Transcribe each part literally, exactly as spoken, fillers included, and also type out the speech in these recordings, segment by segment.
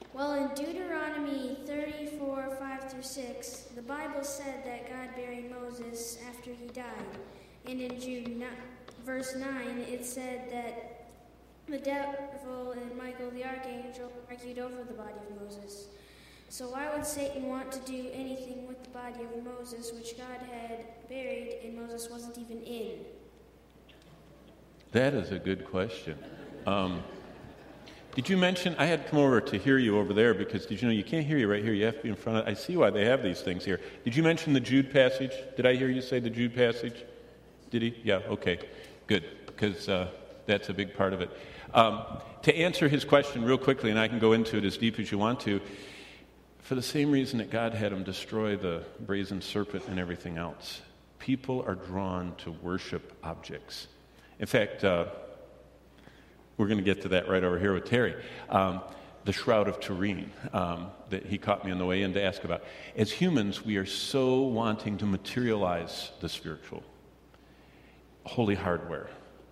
Well, in Deuteronomy thirty-four, five through six, the Bible said that God buried Moses after he died. And in Jude verse nine, it said that the devil and Michael the archangel argued over the body of Moses. So why would Satan want to do anything with the body of Moses, which God had buried and Moses wasn't even in? That is a good question. Um, did you mention, I had come over to hear you over there because did you know you can't hear you right here. You have to be in front of, I see why they have these things here. Did you mention the Jude passage? Did I hear you say the Jude passage? Did he? Yeah, okay, good, because uh, that's a big part of it. Um, to answer his question real quickly, and I can go into it as deep as you want to, for the same reason that God had him destroy the brazen serpent and everything else, people are drawn to worship objects. In fact, uh, we're going to get to that right over here with Terry. Um, the Shroud of Turin um, that he caught me on the way in to ask about. As humans, we are so wanting to materialize the spiritual. Holy hardware.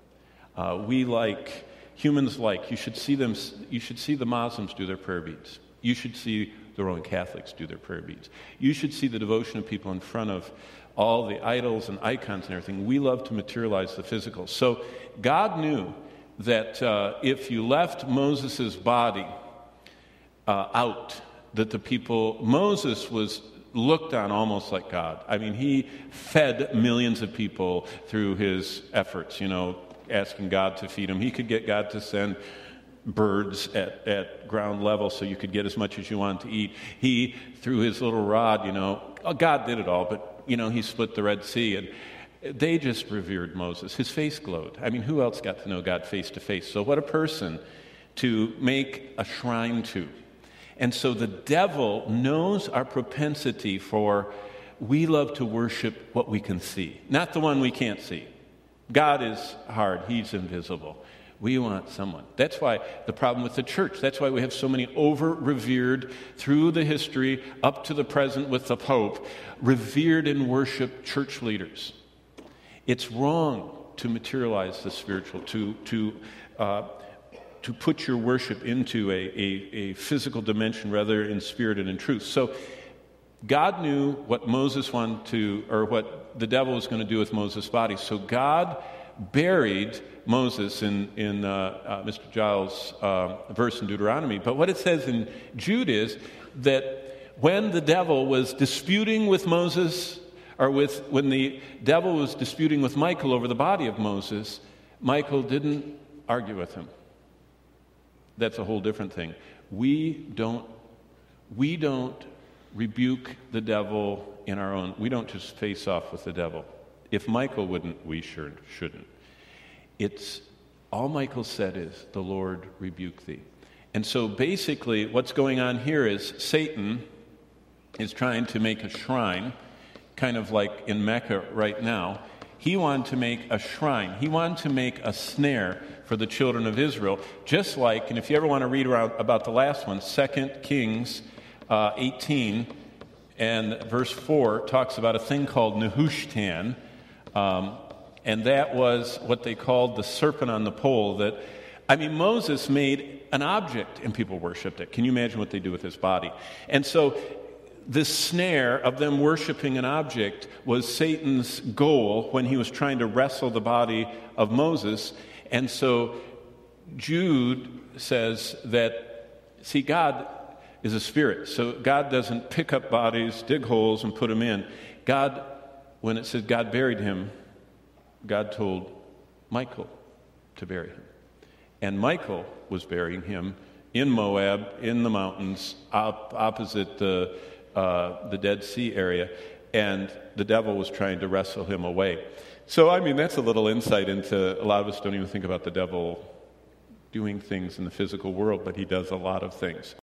Uh, we like, humans like, you should see them, you should see the Muslims do their prayer beads. You should see the Roman Catholics do their prayer beads. You should see the devotion of people in front of all the idols and icons and everything. We love to materialize the physical. So God knew that uh, if you left Moses' body uh, out, that the people, Moses was looked on almost like God. I mean, he fed millions of people through his efforts, you know, asking God to feed him. He could get God to send birds at, at ground level so you could get as much as you wanted to eat. He, through his little rod, you know, God did it all, but, you know, he split the Red Sea, and they just revered Moses. His face glowed. I mean, who else got to know God face to face? So what a person to make a shrine to. And so the devil knows our propensity for, we love to worship what we can see, not the one we can't see. God is hard. He's invisible. We want someone. That's why the problem with the church, that's why we have so many over-revered through the history up to the present with the Pope, revered and worshiped church leaders. It's wrong to materialize the spiritual, to to uh, to put your worship into a, a, a physical dimension rather in spirit and in truth. So God knew what Moses wanted to, or what the devil was going to do with Moses' body. So God buried Moses in, in uh, uh, Mister Giles' uh, verse in Deuteronomy. But what it says in Jude is that when the devil was disputing with Moses, or with when the devil was disputing with Michael over the body of Moses, Michael didn't argue with him. That's a whole different thing. We don't, we don't rebuke the devil in our own. We don't just face off with the devil. If Michael wouldn't, we sure shouldn't. It's all Michael said is, "The Lord rebuke thee." And so basically what's going on here is Satan is trying to make a shrine, kind of like in Mecca right now. He wanted to make a shrine. He wanted to make a snare for the children of Israel, just like, and if you ever want to read about the last one, Second Kings uh, eighteen and verse four talks about a thing called Nehushtan, um, and that was what they called the serpent on the pole. That, I mean, Moses made an object and people worshipped it. Can you imagine what they do with his body? And so this snare of them worshiping an object was Satan's goal when he was trying to wrestle the body of Moses. And so Jude says that, see, God is a spirit. So God doesn't pick up bodies, dig holes, and put them in. God, when it says God buried him, God told Michael to bury him. And Michael was burying him in Moab, in the mountains, op- opposite the Uh, the Dead Sea area, and the devil was trying to wrestle him away. So, I mean, that's a little insight into, a lot of us don't even think about the devil doing things in the physical world, but he does a lot of things.